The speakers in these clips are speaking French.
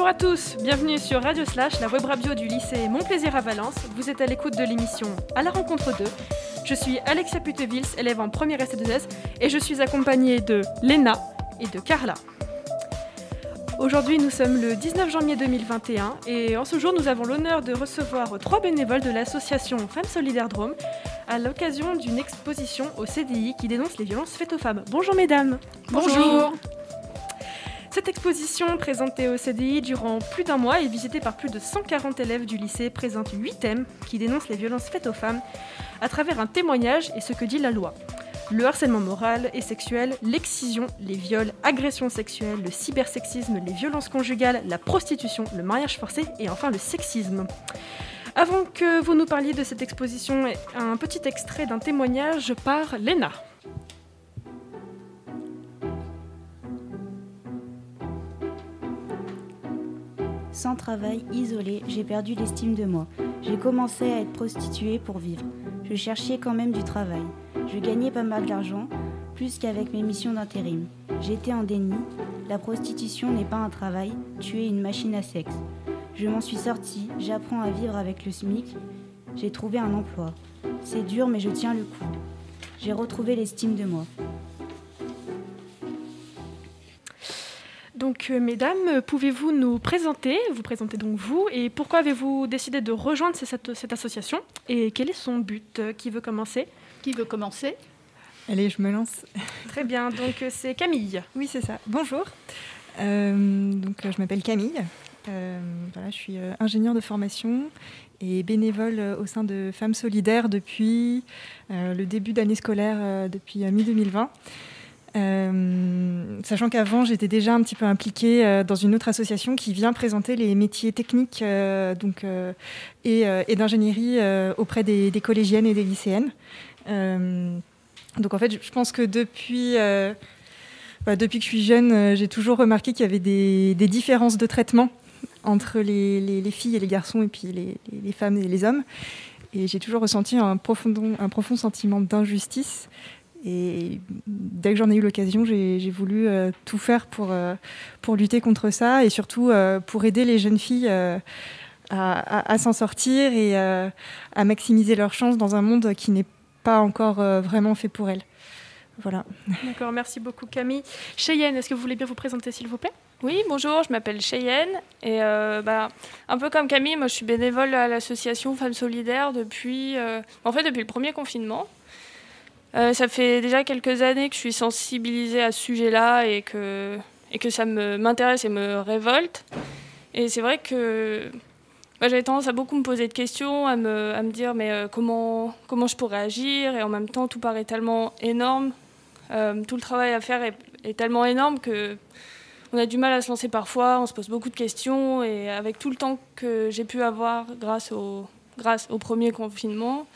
Bonjour à tous, bienvenue sur Radio Slash, la web radio du lycée Mon Plaisir à Valence. Vous êtes à l'écoute de l'émission À la rencontre d'eux. Je suis Alexia Putevils, élève en première ST2S, et je suis accompagnée de Léna et de Carla. Aujourd'hui, nous sommes le 19 janvier 2021 et en ce jour, nous avons l'honneur de recevoir 3 bénévoles de l'association Femmes Solidaires Drôme à l'occasion d'une exposition au CDI qui dénonce les violences faites aux femmes. Bonjour mesdames. Bonjour. Cette exposition, présentée au CDI durant plus d'un mois et visitée par plus de 140 élèves du lycée, présente 8 thèmes qui dénoncent les violences faites aux femmes à travers un témoignage et ce que dit la loi. Le harcèlement moral et sexuel, l'excision, les viols, agressions sexuelles, le cybersexisme, les violences conjugales, la prostitution, le mariage forcé et enfin le sexisme. Avant que vous nous parliez de cette exposition, un petit extrait d'un témoignage par Léna. Sans travail, isolée, j'ai perdu l'estime de moi. J'ai commencé à être prostituée pour vivre. Je cherchais quand même du travail. Je gagnais pas mal d'argent, plus qu'avec mes missions d'intérim. J'étais en déni. La prostitution n'est pas un travail, tu es une machine à sexe. Je m'en suis sortie, j'apprends à vivre avec le SMIC. J'ai trouvé un emploi. C'est dur mais je tiens le coup. J'ai retrouvé l'estime de moi. Donc, mesdames, pouvez-vous nous présenter, vous présentez donc vous, et pourquoi avez-vous décidé de rejoindre cette association et quel est son but? Qui veut commencer? Qui veut commencer? Allez, je me lance. Très bien, donc c'est Camille. Oui, c'est ça. Bonjour. Je m'appelle Camille. Je suis ingénieure de formation et bénévole au sein de Femmes Solidaires depuis le début d'année scolaire, depuis mi-2020. Sachant qu'avant, j'étais déjà un petit peu impliquée dans une autre association qui vient présenter les métiers techniques et d'ingénierie auprès des collégiennes et des lycéennes. Donc en fait, je pense que depuis que je suis jeune, j'ai toujours remarqué qu'il y avait des différences de traitement entre les filles et les garçons et puis les femmes et les hommes. Et j'ai toujours ressenti un profond sentiment d'injustice. Et dès que j'en ai eu l'occasion, j'ai voulu tout faire pour lutter contre ça et surtout pour aider les jeunes filles à s'en sortir et à maximiser leurs chances dans un monde qui n'est pas encore vraiment fait pour elles. Voilà. D'accord, merci beaucoup Camille. Cheyenne, est-ce que vous voulez bien vous présenter s'il vous plaît? Oui, bonjour, je m'appelle Cheyenne et un peu comme Camille, moi je suis bénévole à l'association Femmes Solidaires depuis le premier confinement. Ça fait déjà quelques années que je suis sensibilisée à ce sujet-là et que ça m'intéresse et me révolte. Et c'est vrai que j'avais tendance à beaucoup me poser de questions, à me dire mais comment je pourrais agir, et en même temps tout paraît tellement énorme, tout le travail à faire est tellement énorme qu'on a du mal à se lancer parfois, on se pose beaucoup de questions, et avec tout le temps que j'ai pu avoir grâce au premier confinement,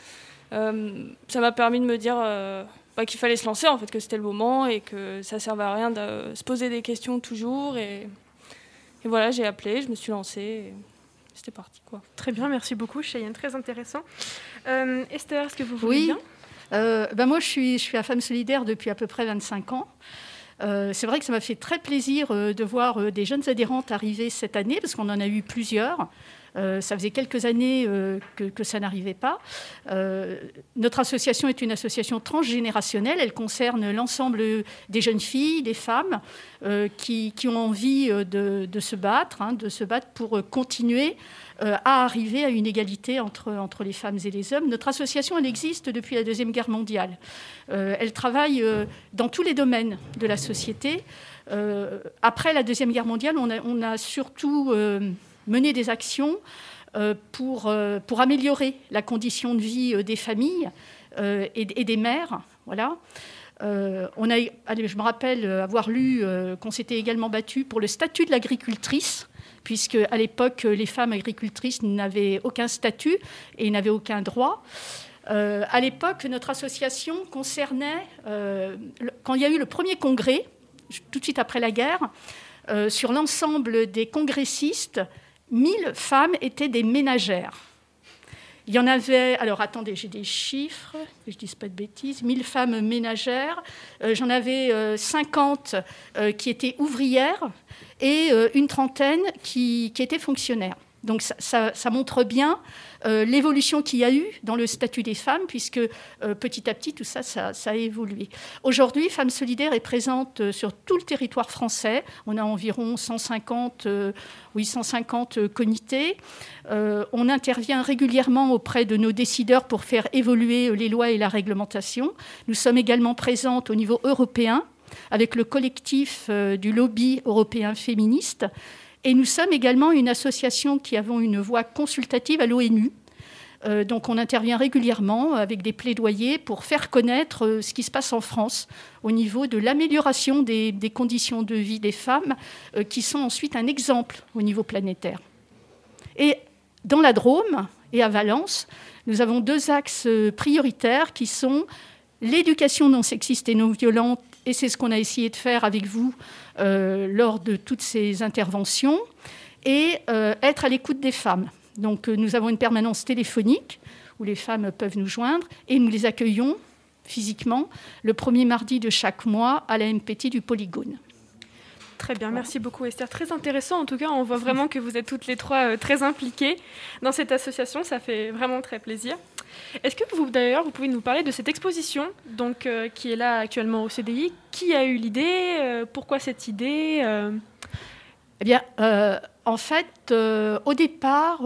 ça m'a permis de me dire qu'il fallait se lancer, en fait, que c'était le moment et que ça ne servait à rien de se poser des questions toujours. Et voilà, j'ai appelé, je me suis lancée et c'était parti, quoi. Très bien, merci beaucoup Cheyenne, très intéressant. Esther, est-ce que vous voulez bien? Moi, je suis à Femmes Solidaires depuis à peu près 25 ans. C'est vrai que ça m'a fait très plaisir de voir des jeunes adhérentes arriver cette année, parce qu'on en a eu plusieurs. Ça faisait quelques années que ça n'arrivait pas. Notre association est une association transgénérationnelle. Elle concerne l'ensemble des jeunes filles, des femmes qui ont envie de se battre pour continuer à arriver à une égalité entre les femmes et les hommes. Notre association, elle existe depuis la Deuxième Guerre mondiale. Elle travaille dans tous les domaines de la société. Après la Deuxième Guerre mondiale, on a surtout mener des actions pour améliorer la condition de vie des familles et des mères. Voilà. Je me rappelle avoir lu qu'on s'était également battu pour le statut de l'agricultrice, puisque à l'époque, les femmes agricultrices n'avaient aucun statut et n'avaient aucun droit. À l'époque, notre association concernait, quand il y a eu le premier congrès, tout de suite après la guerre, sur l'ensemble des congressistes, 1000 femmes étaient des ménagères. Il y en avait, alors attendez, j'ai des chiffres, que je ne dise pas de bêtises, 1000 femmes ménagères, j'en avais 50 qui étaient ouvrières et une trentaine qui étaient fonctionnaires. Donc ça montre bien l'évolution qu'il y a eu dans le statut des femmes, puisque petit à petit, tout ça a évolué. Aujourd'hui, Femmes Solidaires est présente sur tout le territoire français. On a environ 150 comités. On intervient régulièrement auprès de nos décideurs pour faire évoluer les lois et la réglementation. Nous sommes également présentes au niveau européen avec le collectif du lobby européen féministe. Et nous sommes également une association qui avons une voix consultative à l'ONU. Donc on intervient régulièrement avec des plaidoyers pour faire connaître ce qui se passe en France au niveau de l'amélioration des conditions de vie des femmes qui sont ensuite un exemple au niveau planétaire. Et dans la Drôme et à Valence, nous avons 2 axes prioritaires qui sont l'éducation non sexiste et non violente, et c'est ce qu'on a essayé de faire avec vous lors de toutes ces interventions, et être à l'écoute des femmes. Donc nous avons une permanence téléphonique où les femmes peuvent nous joindre, et nous les accueillons physiquement le premier mardi de chaque mois à la MPT du Polygone. Très bien, merci beaucoup Esther. Très intéressant, en tout cas, on voit vraiment que vous êtes toutes les 3 très impliquées dans cette association, ça fait vraiment très plaisir. Est-ce que vous pouvez nous parler de cette exposition donc, qui est là actuellement au CDI? Qui a eu l'idée? Pourquoi cette idée? Eh bien, en fait, au départ,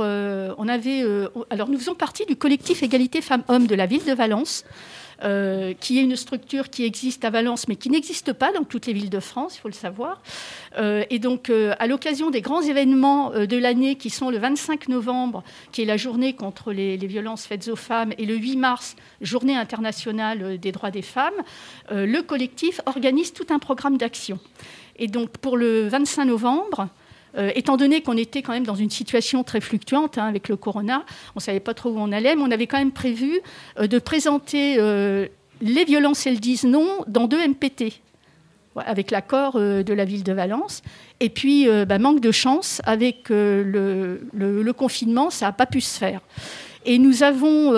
alors nous faisons partie du collectif Égalité Femmes-Hommes de la ville de Valence, qui est une structure qui existe à Valence, mais qui n'existe pas dans toutes les villes de France, il faut le savoir. Et donc, à l'occasion des grands événements de l'année, qui sont le 25 novembre, qui est la journée contre les violences faites aux femmes, et le 8 mars, journée internationale des droits des femmes, le collectif organise tout un programme d'action. Et donc, pour le 25 novembre, étant donné qu'on était quand même dans une situation très fluctuante avec le corona, on ne savait pas trop où on allait, mais on avait quand même prévu de présenter les violences elles disent non dans 2 MPT, avec l'accord de la ville de Valence. Et puis, manque de chance, avec le confinement, ça n'a pas pu se faire. Et nous avons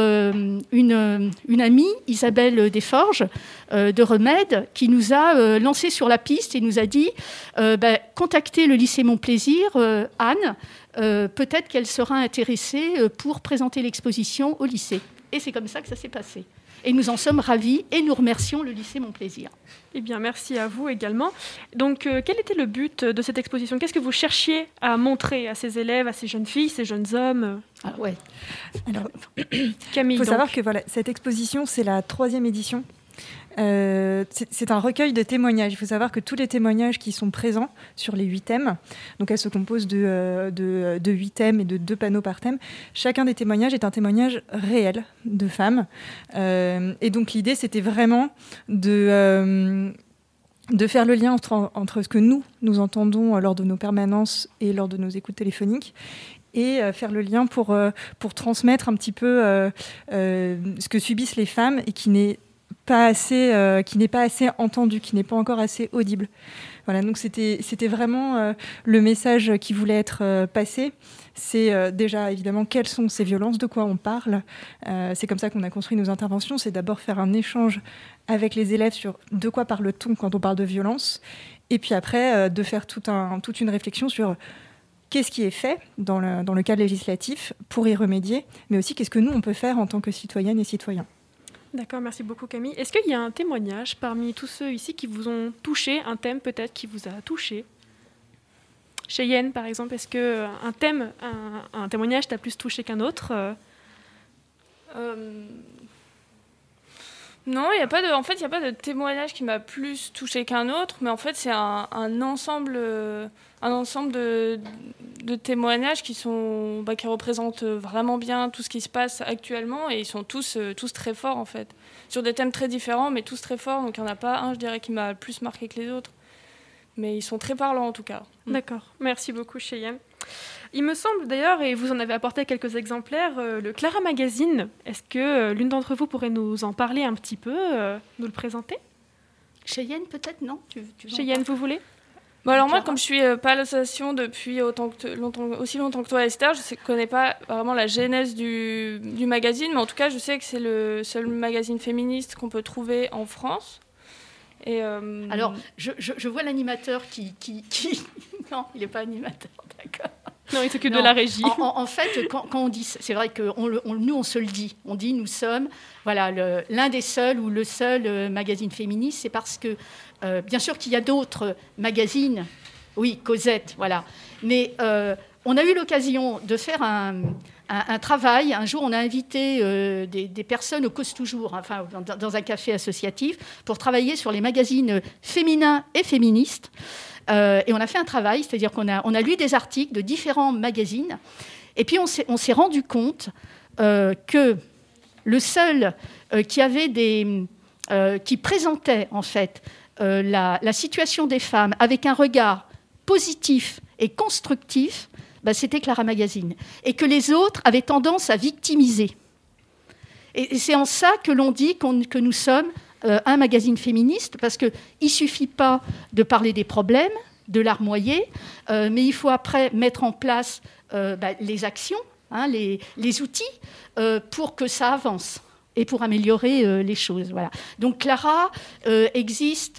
une amie, Isabelle Desforges, de Remède, qui nous a lancé sur la piste et nous a dit contactez le lycée Mon Plaisir, Anne, peut-être qu'elle sera intéressée pour présenter l'exposition au lycée. Et c'est comme ça que ça s'est passé. Et nous en sommes ravis et nous remercions le lycée Mon Plaisir. Eh bien, merci à vous également. Donc, quel était le but de cette exposition? Qu'est-ce que vous cherchiez à montrer à ces élèves, à ces jeunes filles, ces jeunes hommes? Alors, Camille, il faut savoir que cette exposition, c'est la 3e édition. C'est un recueil de témoignages. Il faut savoir que tous les témoignages qui sont présents sur les 8 thèmes, donc elles se composent de 8 thèmes et de 2 panneaux par thème. Chacun des témoignages est un témoignage réel de femmes. Et donc l'idée, c'était vraiment de faire le lien entre ce que nous entendons lors de nos permanences et lors de nos écoutes téléphoniques, et faire le lien pour transmettre un petit peu ce que subissent les femmes et qui n'est pas assez entendu, qui n'est pas encore assez audible. Voilà, donc c'était vraiment le message qui voulait être passé. C'est déjà évidemment quelles sont ces violences, de quoi on parle. C'est comme ça qu'on a construit nos interventions. C'est d'abord faire un échange avec les élèves sur de quoi parle-t-on quand on parle de violence, et puis après de faire toute une réflexion sur qu'est-ce qui est fait dans le cadre législatif pour y remédier, mais aussi qu'est-ce que nous on peut faire en tant que citoyennes et citoyens. D'accord, merci beaucoup Camille. Est-ce qu'il y a un témoignage parmi tous ceux ici qui vous ont touché, un thème peut-être qui vous a touché? Cheyenne par exemple, est-ce qu'un thème, un témoignage t'a plus touché qu'un autre? Non, il n'y a pas de témoignage qui m'a plus touché qu'un autre, mais en fait c'est un ensemble de témoignages qui représentent vraiment bien tout ce qui se passe actuellement, et ils sont tous très forts en fait, sur des thèmes très différents mais tous très forts, donc il n'y en a pas un je dirais qui m'a plus marqué que les autres, mais ils sont très parlants en tout cas. D'accord, merci beaucoup Cheyenne. Il me semble d'ailleurs, et vous en avez apporté quelques exemplaires, le Clara Magazine. Est-ce que l'une d'entre vous pourrait nous en parler un petit peu, nous le présenter? Cheyenne peut-être, non? Cheyenne, vous voulez? Bon, alors moi, comme je suis pas à l'association depuis aussi longtemps que toi, Esther, je ne connais pas vraiment la genèse du magazine, mais en tout cas, je sais que c'est le seul magazine féministe qu'on peut trouver en France. Et Alors, je vois l'animateur qui... Non, il n'est pas animateur, d'accord. Non, il s'occupe de la régie. En fait, quand on dit... C'est vrai que nous, on se le dit. On dit, nous sommes l'un des seuls ou le seul magazine féministe. C'est parce que, bien sûr qu'il y a d'autres magazines. Oui, Cosette, voilà. Mais on a eu l'occasion de faire un travail. Un jour, on a invité des personnes au Cause Toujours, enfin, dans un café associatif, pour travailler sur les magazines féminins et féministes. Et on a fait un travail, c'est-à-dire qu'on a lu des articles de différents magazines. Et puis, on s'est rendu compte que le seul qui présentait, en fait, la situation des femmes avec un regard positif et constructif, c'était Clara Magazine. Et que les autres avaient tendance à victimiser. Et c'est en ça que l'on dit que nous sommes un magazine féministe, parce qu'il ne suffit pas de parler des problèmes, de larmoyer, mais il faut après mettre en place les actions, les outils, pour que ça avance et pour améliorer les choses. Voilà. Donc Clara existe...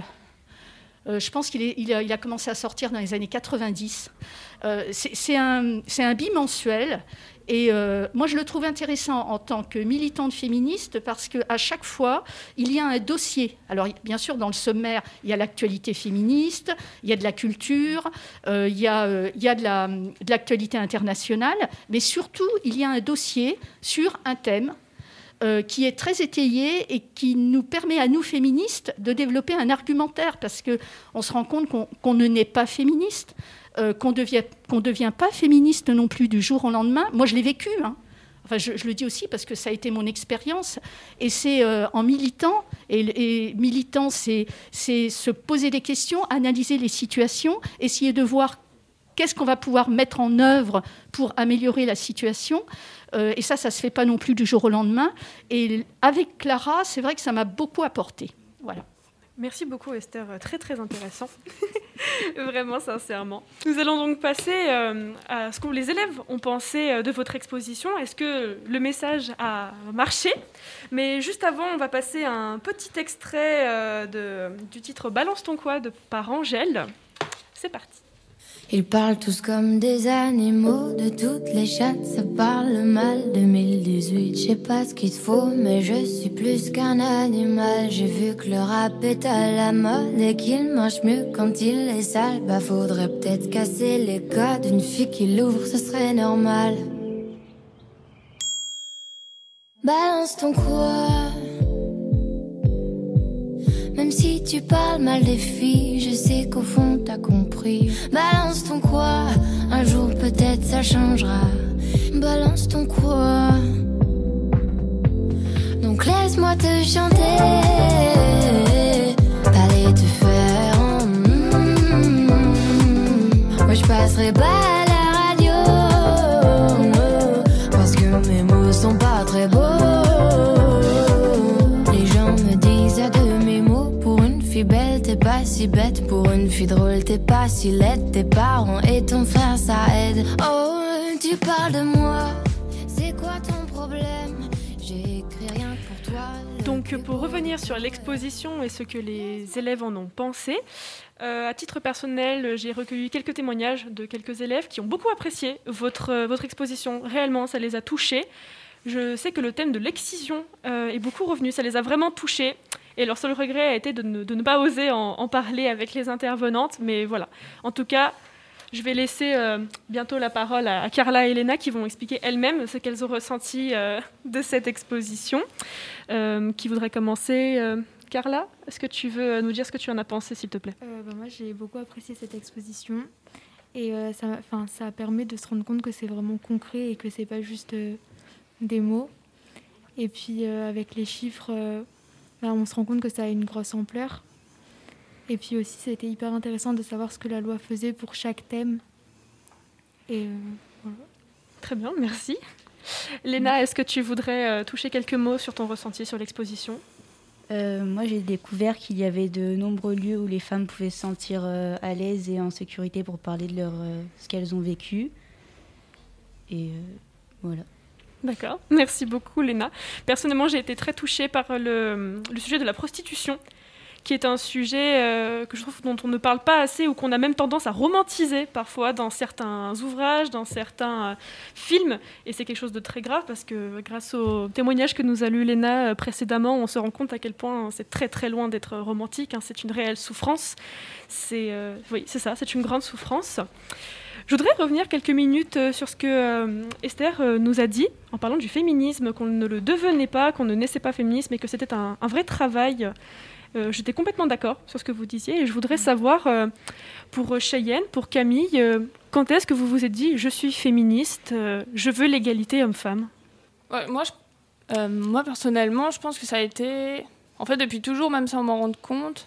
je pense qu'il a commencé à sortir dans les années 90. C'est un bimensuel. Et moi, je le trouve intéressant en tant que militante féministe parce qu'à chaque fois, il y a un dossier. Alors, bien sûr, dans le sommaire, il y a l'actualité féministe, il y a de la culture, il y a de l'actualité internationale, mais surtout, il y a un dossier sur un thème qui est très étayé et qui nous permet à nous, féministes, de développer un argumentaire parce qu'on se rend compte qu'on ne naît pas féministe. Qu'on ne devient pas féministe non plus du jour au lendemain. Moi, je l'ai vécu. Enfin, je le dis aussi parce que ça a été mon expérience. Et c'est en militant. Et militant, c'est se poser des questions, analyser les situations, essayer de voir qu'est-ce qu'on va pouvoir mettre en œuvre pour améliorer la situation. Et ça ne se fait pas non plus du jour au lendemain. Et avec Clara, c'est vrai que ça m'a beaucoup apporté. Voilà. Merci beaucoup Esther, très très intéressant, vraiment sincèrement. Nous allons donc passer à ce que les élèves ont pensé de votre exposition. Est-ce que le message a marché ? Mais juste avant, on va passer à un petit extrait du titre « Balance ton quoi » par Angèle. C'est parti. Ils parlent tous comme des animaux, de toutes les chattes, ça parle mal. 2018, je sais pas ce qu'il te faut, mais je suis plus qu'un animal. J'ai vu que le rap est à la mode et qu'il marche mieux quand il est sale. Faudrait peut-être casser les codes, une fille qui l'ouvre, ce serait normal. Balance ton quoi. Même si tu parles mal des filles, je sais qu'au fond t'as compris. Balance ton quoi, un jour peut-être ça changera. Balance ton quoi. Donc laisse-moi te chanter, t'allais te faire Moi je passerai pas à la radio, parce que mes mots sont pas très beaux. Les gens me disent à demi-mot, pour une fille belle t'es pas si bête, pour une fille drôle t'es pas si laide. Tes parents et ton frère ça aide. Oh, tu parles de moi, c'est quoi ton problème? J'ai écrit rien pour toi. Donc pour revenir sur l'exposition et ce que les élèves en ont pensé, à titre personnel, j'ai recueilli quelques témoignages de quelques élèves qui ont beaucoup apprécié votre exposition. Réellement, ça les a touchés. Je sais que le thème de l'excision est beaucoup revenu, ça les a vraiment touchés. Et leur seul regret a été de ne pas oser en parler avec les intervenantes. Mais voilà, en tout cas, je vais laisser bientôt la parole à Carla et Elena qui vont expliquer elles-mêmes ce qu'elles ont ressenti de cette exposition. Qui voudrait commencer Carla, est-ce que tu veux nous dire ce que tu en as pensé, s'il te plaît ? Moi, j'ai beaucoup apprécié cette exposition. Et ça permet de se rendre compte que c'est vraiment concret et que c'est pas juste des mots. Et puis, avec les chiffres, on se rend compte que ça a une grosse ampleur. Et puis aussi, c'était hyper intéressant de savoir ce que la loi faisait pour chaque thème. Et voilà. Très bien, merci. Léna, est-ce que tu voudrais toucher quelques mots sur ton ressenti sur l'exposition ? Moi, j'ai découvert qu'il y avait de nombreux lieux où les femmes pouvaient se sentir à l'aise et en sécurité pour parler de ce qu'elles ont vécu. Et voilà. D'accord, merci beaucoup Léna. Personnellement, j'ai été très touchée par le sujet de la prostitution, qui est un sujet que je trouve dont on ne parle pas assez ou qu'on a même tendance à romantiser parfois dans certains ouvrages, dans certains films. Et c'est quelque chose de très grave parce que grâce au témoignage que nous a lu Léna précédemment, on se rend compte à quel point c'est très très loin d'être romantique. C'est une réelle souffrance. Oui, c'est ça, c'est une grande souffrance. Je voudrais revenir quelques minutes sur ce que Esther nous a dit en parlant du féminisme, qu'on ne le devenait pas, qu'on ne naissait pas féministe, mais que c'était un vrai travail. J'étais complètement d'accord sur ce que vous disiez et je voudrais savoir, pour Cheyenne, pour Camille, quand est-ce que vous vous êtes dit « je suis féministe, je veux l'égalité homme-femme » ? Ouais, moi, personnellement, je pense que ça a été, en fait, depuis toujours, même sans m'en rendre compte,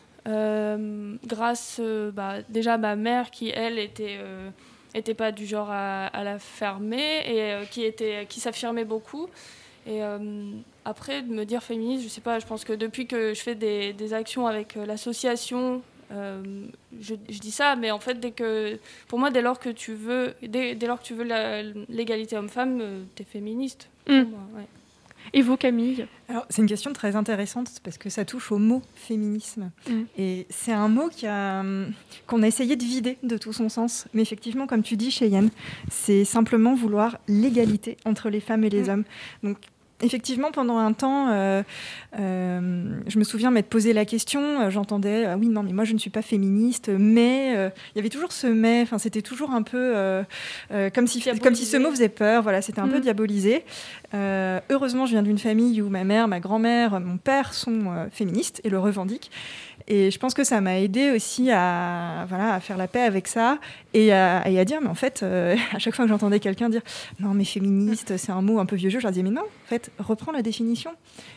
grâce déjà à ma mère qui, elle, était pas du genre à la fermer et qui s'affirmait beaucoup. Et après, de me dire féministe, je sais pas, je pense que depuis que je fais des actions avec l'association, je dis ça, mais en fait, pour moi, dès lors que tu veux l'égalité homme-femme, t'es féministe. Pour moi, ouais. Et vous, Camille ? Alors, c'est une question très intéressante parce que ça touche au mot féminisme. Et c'est un mot qu'on a essayé de vider de tout son sens. Mais effectivement, comme tu dis, Cheyenne, c'est simplement vouloir l'égalité entre les femmes et les hommes. Donc, effectivement, pendant un temps, je me souviens m'être posé la question, j'entendais « oui, non, mais moi, je ne suis pas féministe », mais il y avait toujours ce « mais », c'était toujours un peu comme si ce mot faisait peur, voilà, c'était un peu diabolisé. Heureusement, je viens d'une famille où ma mère, ma grand-mère, mon père sont féministes et le revendiquent. Et je pense que ça m'a aidée aussi à faire la paix avec ça et à dire, mais en fait, à chaque fois que j'entendais quelqu'un dire « non, mais féministe, c'est un mot un peu vieux jeu », je leur disais « mais non, en fait, reprends la définition ».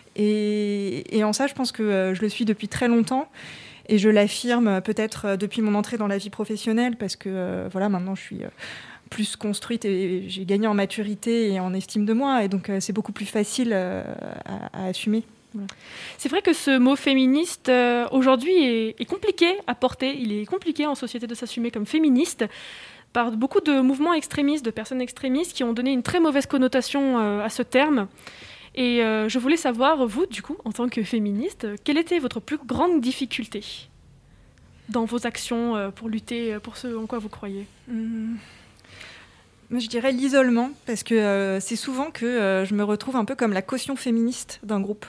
Et en ça, je pense que je le suis depuis très longtemps et je l'affirme peut-être depuis mon entrée dans la vie professionnelle parce que maintenant, je suis plus construite et j'ai gagné en maturité et en estime de moi. Et donc, c'est beaucoup plus facile à assumer. Voilà. C'est vrai que ce mot féministe, aujourd'hui, est compliqué à porter. Il est compliqué en société de s'assumer comme féministe par beaucoup de mouvements extrémistes, de personnes extrémistes qui ont donné une très mauvaise connotation à ce terme. Et je voulais savoir, vous, du coup, en tant que féministe, quelle était votre plus grande difficulté dans vos actions pour lutter pour ce en quoi vous croyez ? Je dirais l'isolement, parce que c'est souvent que je me retrouve un peu comme la caution féministe d'un groupe.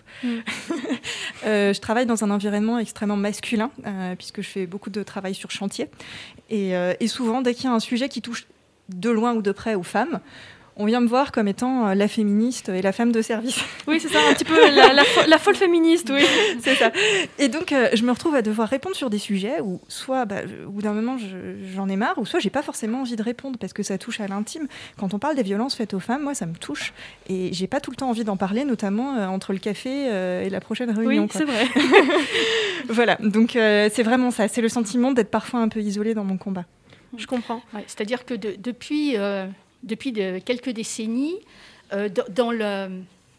Je travaille dans un environnement extrêmement masculin, puisque je fais beaucoup de travail sur chantier. Et souvent, dès qu'il y a un sujet qui touche de loin ou de près aux femmes, on vient me voir comme étant la féministe et la femme de service. Oui, c'est ça, un petit peu la folle féministe, oui. C'est ça. Et donc, je me retrouve à devoir répondre sur des sujets où soit, au bout d'un moment, j'en ai marre, ou soit j'ai pas forcément envie de répondre parce que ça touche à l'intime. Quand on parle des violences faites aux femmes, moi, ça me touche. Et j'ai pas tout le temps envie d'en parler, notamment entre le café et la prochaine réunion. Oui, c'est vrai. Voilà, donc c'est vraiment ça. C'est le sentiment d'être parfois un peu isolée dans mon combat. Je comprends. Ouais, c'est-à-dire que depuis quelques décennies, dans le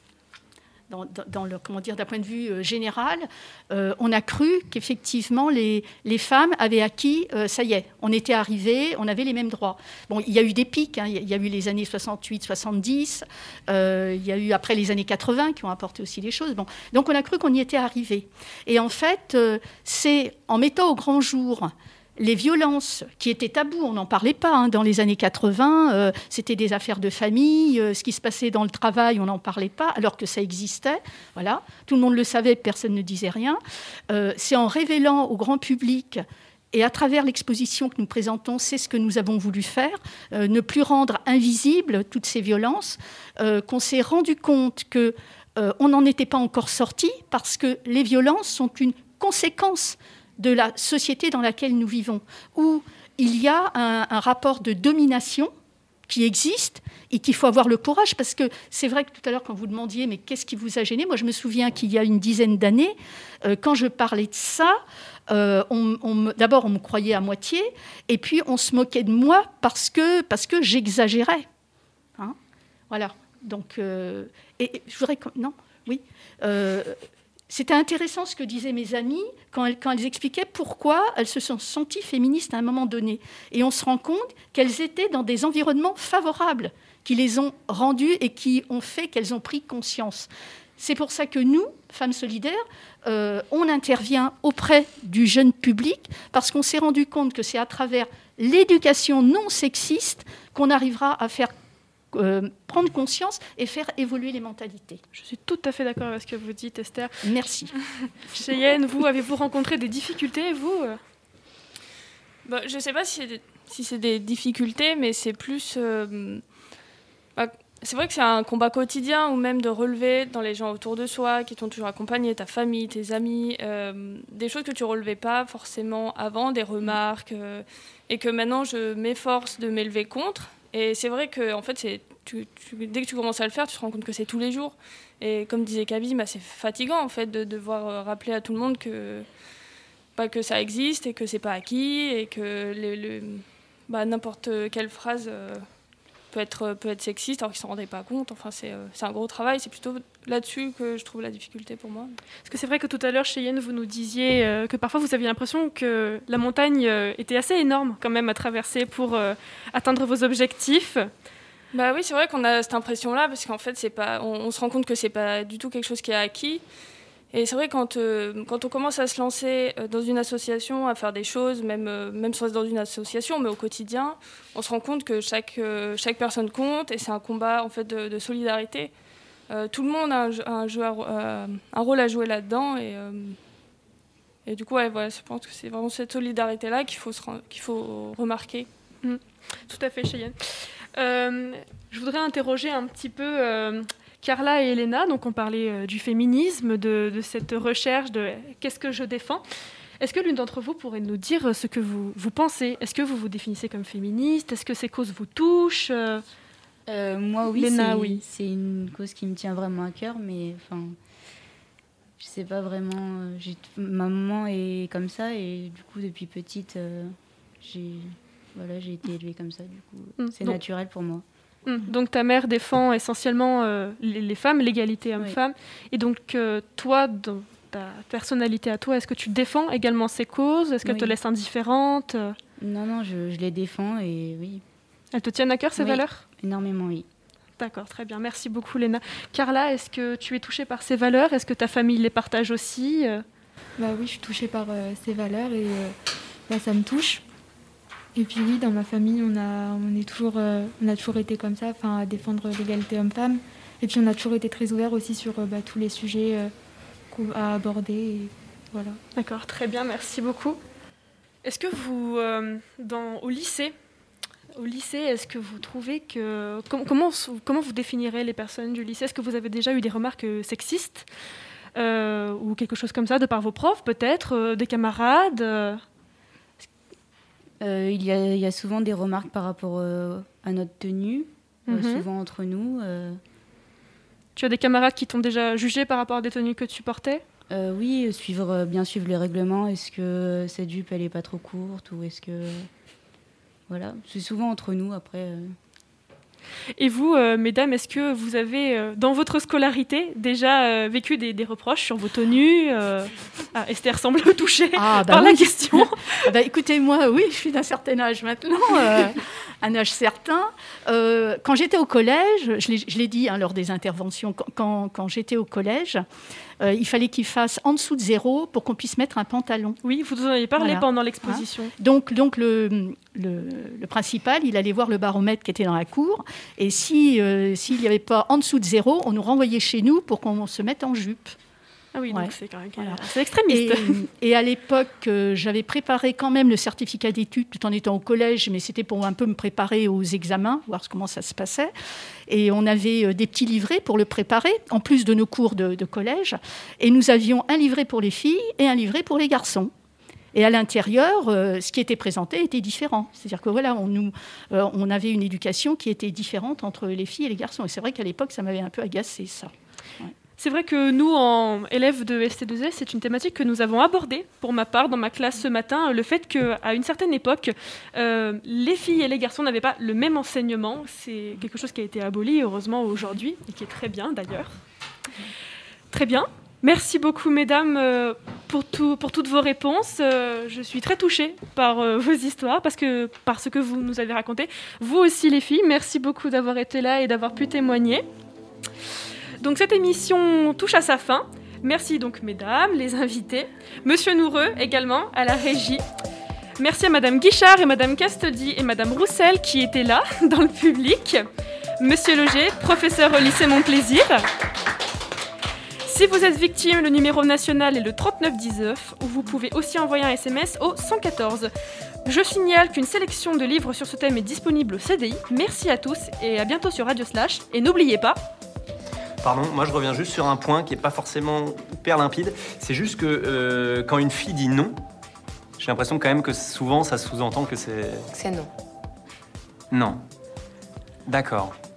comment dire, d'un point de vue général, on a cru qu'effectivement les femmes avaient acquis, ça y est, on était arrivés, on avait les mêmes droits. Bon, il y a eu des pics, il y a eu les années 68, 70, il y a eu après les années 80 qui ont apporté aussi des choses. Bon, donc on a cru qu'on y était arrivés. Et en fait, c'est en mettant au grand jour les violences qui étaient tabous, on n'en parlait pas dans les années 80, c'était des affaires de famille, ce qui se passait dans le travail, on n'en parlait pas, alors que ça existait. Voilà, tout le monde le savait, personne ne disait rien. C'est en révélant au grand public et à travers l'exposition que nous présentons, c'est ce que nous avons voulu faire, ne plus rendre invisibles toutes ces violences, qu'on s'est rendu compte qu'on n'en était pas encore sorti parce que les violences sont une conséquence de la société dans laquelle nous vivons, où il y a un rapport de domination qui existe et qu'il faut avoir le courage, parce que c'est vrai que tout à l'heure, quand vous demandiez « mais qu'est-ce qui vous a gêné ?» Moi, je me souviens qu'il y a une dizaine d'années, quand je parlais de ça, d'abord, on me croyait à moitié, et puis on se moquait de moi parce que j'exagérais. Voilà. Donc, et je voudrais... Non ? Oui. c'était intéressant ce que disaient mes amies quand elles expliquaient pourquoi elles se sont senties féministes à un moment donné. Et on se rend compte qu'elles étaient dans des environnements favorables qui les ont rendues et qui ont fait qu'elles ont pris conscience. C'est pour ça que nous, Femmes Solidaires, on intervient auprès du jeune public parce qu'on s'est rendu compte que c'est à travers l'éducation non sexiste qu'on arrivera à faire prendre conscience et faire évoluer les mentalités. Je suis tout à fait d'accord avec ce que vous dites, Esther. Merci. Cheyenne, vous, avez-vous rencontré des difficultés, vous ? Je ne sais pas si c'est des difficultés, mais c'est plus... c'est vrai que c'est un combat quotidien, ou même de relever dans les gens autour de soi, qui t'ont toujours accompagné, ta famille, tes amis, des choses que tu ne relevais pas forcément avant, des remarques, et que maintenant je m'efforce de m'élever contre. Et c'est vrai que en fait, dès que tu commences à le faire, tu te rends compte que c'est tous les jours. Et comme disait Kaby, c'est fatigant en fait, de devoir rappeler à tout le monde que ça existe et que c'est pas acquis et que n'importe quelle phrase peut être sexiste alors qu'ils ne s'en rendaient pas compte. Enfin, c'est un gros travail. C'est plutôt là-dessus que je trouve la difficulté pour moi. Parce que c'est vrai que tout à l'heure, Cheyenne, vous nous disiez que parfois vous aviez l'impression que la montagne était assez énorme quand même à traverser pour atteindre vos objectifs. Bah oui, c'est vrai qu'on a cette impression-là parce qu'en fait, on se rend compte que c'est pas du tout quelque chose qui est acquis. Et c'est vrai quand on commence à se lancer dans une association, à faire des choses, même sans être dans une association, mais au quotidien, on se rend compte que chaque personne compte et c'est un combat en fait de solidarité. Tout le monde a un rôle à jouer là-dedans et du coup, je pense que c'est vraiment cette solidarité-là qu'il faut remarquer. Tout à fait, Cheyenne. Je voudrais interroger un petit peu Carla et Elena. Donc on parlait du féminisme, de cette recherche de qu'est-ce que je défends. Est-ce que l'une d'entre vous pourrait nous dire ce que vous pensez ? Est-ce que vous vous définissez comme féministe ? Est-ce que ces causes vous touchent ? Moi, oui, Léna, c'est une cause qui me tient vraiment à cœur, mais je sais pas vraiment. Ma maman est comme ça et du coup, depuis petite, j'ai été élevée comme ça. Du coup, c'est naturel pour moi. Donc ta mère défend essentiellement les femmes, l'égalité homme-femme. Oui. Et donc toi, dans ta personnalité à toi, est-ce que tu défends également ces causes ? Est-ce qu'elles te laissent indifférente ? Non, je les défends et oui. Elles te tiennent à cœur, ces valeurs ? Énormément, oui. D'accord, très bien. Merci beaucoup, Léna. Carla, est-ce que tu es touchée par ces valeurs ? Est-ce que ta famille les partage aussi ? Oui, je suis touchée par ces valeurs et ça me touche. Et puis oui, dans ma famille, on a toujours été comme ça, à défendre l'égalité homme-femme. Et puis on a toujours été très ouverts aussi sur tous les sujets à aborder. Et voilà. D'accord, très bien, merci beaucoup. Est-ce que vous, au lycée, est-ce que vous trouvez que... Comment vous définirez les personnes du lycée ? Est-ce que vous avez déjà eu des remarques sexistes ou quelque chose comme ça, de par vos profs peut-être, des camarades il y a souvent des remarques par rapport à notre tenue, souvent entre nous. Tu as des camarades qui t'ont déjà jugé par rapport à des tenues que tu portais ? Oui, suivre les règlements. Est-ce que cette jupe, elle n'est pas trop courte ou est-ce que... Voilà, c'est souvent entre nous après... Et vous, mesdames, est-ce que vous avez, dans votre scolarité, déjà vécu des reproches sur vos tenues Esther semble touchée par la question. Écoutez, moi, oui, je suis d'un certain âge maintenant, un âge certain. Quand j'étais au collège, je l'ai dit lors des interventions, quand j'étais au collège, il fallait qu'il fasse en dessous de 0 pour qu'on puisse mettre un pantalon. Oui, vous en avez parlé pendant l'exposition. Donc le principal, il allait voir le baromètre qui était dans la cour, et s'il n'y avait pas en dessous de 0, on nous renvoyait chez nous pour qu'on se mette en jupe. Ah oui, donc c'est quand même c'est extrémiste. Et à l'époque, j'avais préparé quand même le certificat d'études tout en étant au collège, mais c'était pour un peu me préparer aux examens, voir comment ça se passait. Et on avait des petits livrets pour le préparer, en plus de nos cours de collège. Et nous avions un livret pour les filles et un livret pour les garçons. Et à l'intérieur, ce qui était présenté était différent. C'est-à-dire que on avait une éducation qui était différente entre les filles et les garçons. Et c'est vrai qu'à l'époque, ça m'avait un peu agacé, ça. Ouais. C'est vrai que nous, en élèves de ST2S, c'est une thématique que nous avons abordée, pour ma part, dans ma classe ce matin, le fait qu'à une certaine époque, les filles et les garçons n'avaient pas le même enseignement. C'est quelque chose qui a été aboli, heureusement, aujourd'hui, et qui est très bien, d'ailleurs. Très bien. Merci beaucoup, mesdames, pour toutes vos réponses. Je suis très touchée par vos histoires, par ce que vous nous avez raconté. Vous aussi, les filles, merci beaucoup d'avoir été là et d'avoir pu témoigner. Donc, cette émission touche à sa fin. Merci donc, mesdames, les invités. Monsieur Noureux, également, à la régie. Merci à Madame Guichard et Madame Castedi et Madame Roussel qui étaient là, dans le public. Monsieur Loger, professeur au lycée Mon-Plaisir. Si vous êtes victime, le numéro national est le 3919, où vous pouvez aussi envoyer un SMS au 114. Je signale qu'une sélection de livres sur ce thème est disponible au CDI. Merci à tous et à bientôt sur Radio Slash. Et n'oubliez pas... Pardon, moi je reviens juste sur un point qui n'est pas forcément hyper limpide. C'est juste que quand une fille dit non, j'ai l'impression quand même que souvent ça sous-entend que c'est... C'est non. Non. D'accord.